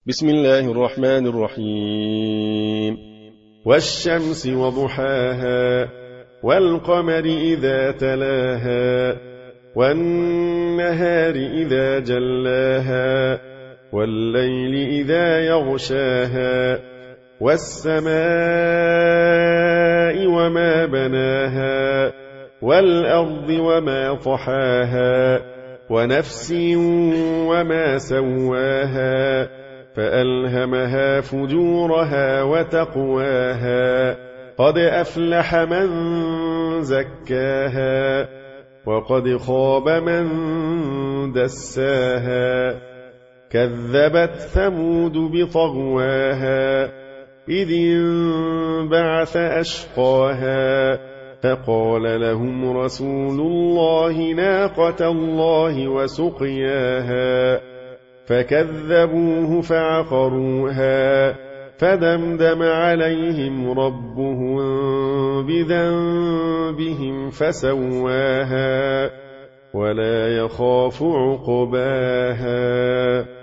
بسم الله الرحمن الرحيم والشمس وضحاها والقمر إذا تلاها والنهار إذا جلاها والليل إذا يغشاها والسماء وما بناها والأرض وما طحاها ونفس وما سواها فألهمها فجورها وتقواها قد أفلح من زكاها وقد خاب من دساها كذبت ثمود بطغواها إذ انبعث أشقاها فقال لهم رسول الله ناقة الله وسقياها فكذبوه فعقروها فدمدم عليهم ربهم بذنبهم فسواها ولا يخاف عقباها